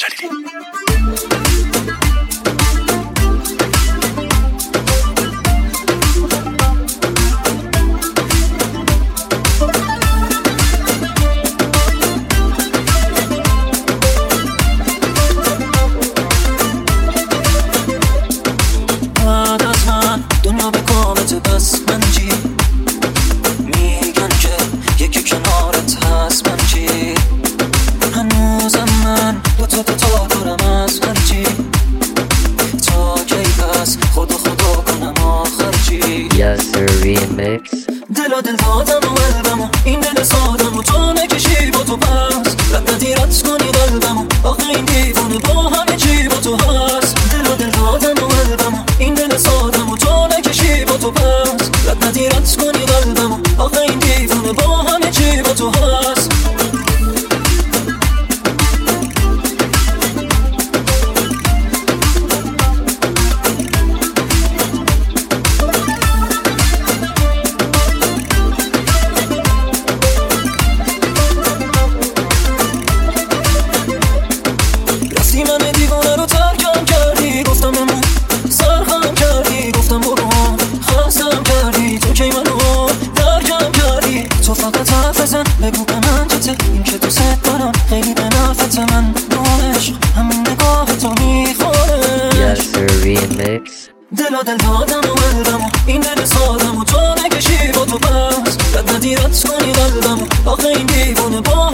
جلیلی. دنیا به کامت بس من چی میگن که یکی کنارت هست من چی هنوزم من دوتا دارم از هر چی تا کی پس خدا کنم آخر چی Yasser Remix. دل دادم و قلبمو این دل سادمو تو نکشی با تو پس رد ندی رد کنی قلبمو آخه این دیوونه با همه چی با تو هست دل دادم و قلبمو این دل سادمو تو نکشی با تو پس رد ندی رد کنی قلبمو آخه این دیوونه با همه چی با تو هست من دیوانه رو ترکم کردی گفتم بمون سرخم کردی گفتم برو خستم کردی تو کی منو درکم کردی تو فقط حرف بزن بگو به من چته این که دوست دارم خیلی به نفت من عشق همین نگاه تو میخوره Yasser Remix. دل دادم و قلبمو این دل سادمو تو نکشی با تو پس رد ندی رد کنی قلبمو آخه این دیوانه با